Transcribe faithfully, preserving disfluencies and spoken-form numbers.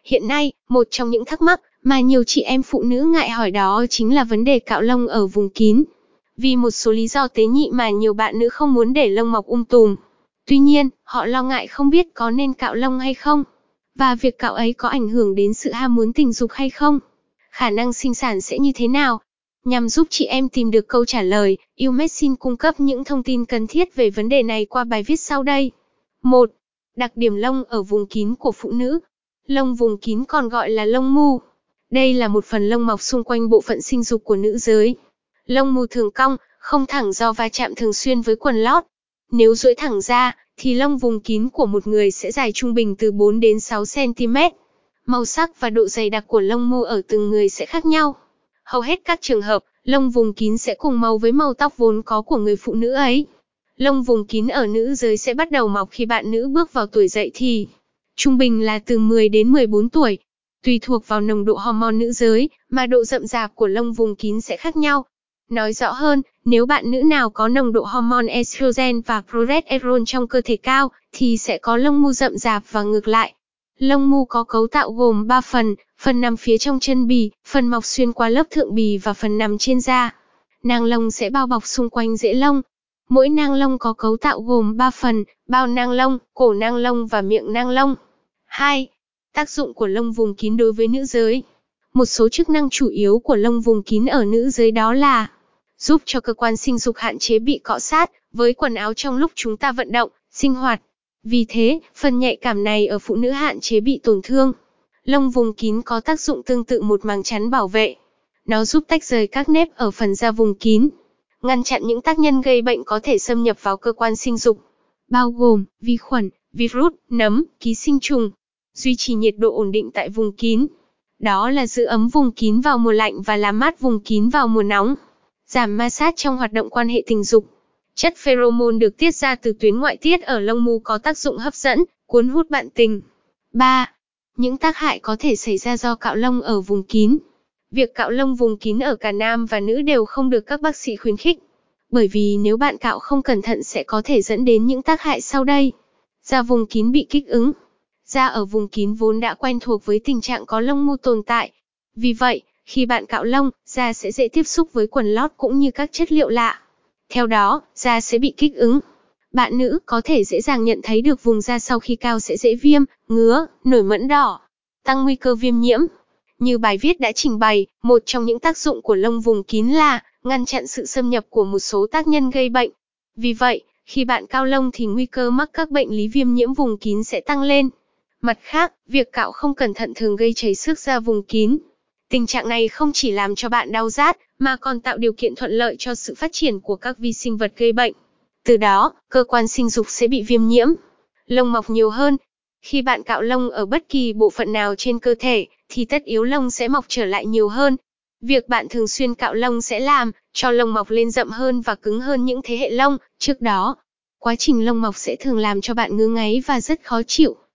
Hiện nay, một trong những thắc mắc mà nhiều chị em phụ nữ ngại hỏi đó chính là vấn đề cạo lông ở vùng kín. Vì một số lý do tế nhị mà nhiều bạn nữ không muốn để lông mọc um tùm. Tuy nhiên, họ lo ngại không biết có nên cạo lông hay không. Và việc cạo ấy có ảnh hưởng đến sự ham muốn tình dục hay không? Khả năng sinh sản sẽ như thế nào? Nhằm giúp chị em tìm được câu trả lời, u mét xin cung cấp những thông tin cần thiết về vấn đề này qua bài viết sau đây. một. Đặc điểm lông ở vùng kín của phụ nữ. Lông vùng kín còn gọi là lông mu. Đây là một phần lông mọc xung quanh bộ phận sinh dục của nữ giới. Lông mu thường cong, không thẳng do va chạm thường xuyên với quần lót. Nếu duỗi thẳng ra, thì lông vùng kín của một người sẽ dài trung bình từ bốn đến sáu xăng ti mét. Màu sắc và độ dày đặc của lông mu ở từng người sẽ khác nhau. Hầu hết các trường hợp, lông vùng kín sẽ cùng màu với màu tóc vốn có của người phụ nữ ấy. Lông vùng kín ở nữ giới sẽ bắt đầu mọc khi bạn nữ bước vào tuổi dậy thì. Trung bình là từ mười đến mười bốn tuổi. Tùy thuộc vào nồng độ hormone nữ giới, mà độ rậm rạp của lông vùng kín sẽ khác nhau. Nói rõ hơn, nếu bạn nữ nào có nồng độ hormone estrogen và progesterone trong cơ thể cao, thì sẽ có lông mu rậm rạp và ngược lại. Lông mu có cấu tạo gồm ba phần, phần nằm phía trong chân bì, phần mọc xuyên qua lớp thượng bì và phần nằm trên da. Nang lông sẽ bao bọc xung quanh rễ lông. Mỗi nang lông có cấu tạo gồm ba phần, bao nang lông, cổ nang lông và miệng nang lông. hai. Tác dụng của lông vùng kín đối với nữ giới. Một số chức năng chủ yếu của lông vùng kín ở nữ giới đó là giúp cho cơ quan sinh dục hạn chế bị cọ sát với quần áo trong lúc chúng ta vận động, sinh hoạt. Vì thế, phần nhạy cảm này ở phụ nữ hạn chế bị tổn thương. Lông vùng kín có tác dụng tương tự một màng chắn bảo vệ. Nó giúp tách rời các nếp ở phần da vùng kín, ngăn chặn những tác nhân gây bệnh có thể xâm nhập vào cơ quan sinh dục, bao gồm vi khuẩn, virus, nấm, ký sinh trùng. Duy trì nhiệt độ ổn định tại vùng kín. Đó là giữ ấm vùng kín vào mùa lạnh và làm mát vùng kín vào mùa nóng. Giảm ma sát trong hoạt động quan hệ tình dục. Chất pheromone được tiết ra từ tuyến ngoại tiết ở lông mu có tác dụng hấp dẫn, cuốn hút bạn tình. ba. Những tác hại có thể xảy ra do cạo lông ở vùng kín. Việc cạo lông vùng kín ở cả nam và nữ đều không được các bác sĩ khuyến khích. Bởi vì nếu bạn cạo không cẩn thận sẽ có thể dẫn đến những tác hại sau đây. Da vùng kín bị kích ứng. Da ở vùng kín vốn đã quen thuộc với tình trạng có lông mu tồn tại. Vì vậy, khi bạn cạo lông, da sẽ dễ tiếp xúc với quần lót cũng như các chất liệu lạ. Theo đó, da sẽ bị kích ứng. Bạn nữ có thể dễ dàng nhận thấy được vùng da sau khi cạo sẽ dễ viêm, ngứa, nổi mẩn đỏ, tăng nguy cơ viêm nhiễm. Như bài viết đã trình bày, một trong những tác dụng của lông vùng kín là ngăn chặn sự xâm nhập của một số tác nhân gây bệnh. Vì vậy, khi bạn cạo lông thì nguy cơ mắc các bệnh lý viêm nhiễm vùng kín sẽ tăng lên. Mặt khác, việc cạo không cẩn thận thường gây chảy xước da vùng kín. Tình trạng này không chỉ làm cho bạn đau rát, mà còn tạo điều kiện thuận lợi cho sự phát triển của các vi sinh vật gây bệnh. Từ đó, cơ quan sinh dục sẽ bị viêm nhiễm, lông mọc nhiều hơn. Khi bạn cạo lông ở bất kỳ bộ phận nào trên cơ thể, thì tất yếu lông sẽ mọc trở lại nhiều hơn. Việc bạn thường xuyên cạo lông sẽ làm cho lông mọc lên rậm hơn và cứng hơn những thế hệ lông trước đó. Quá trình lông mọc sẽ thường làm cho bạn ngứa ngáy và rất khó chịu.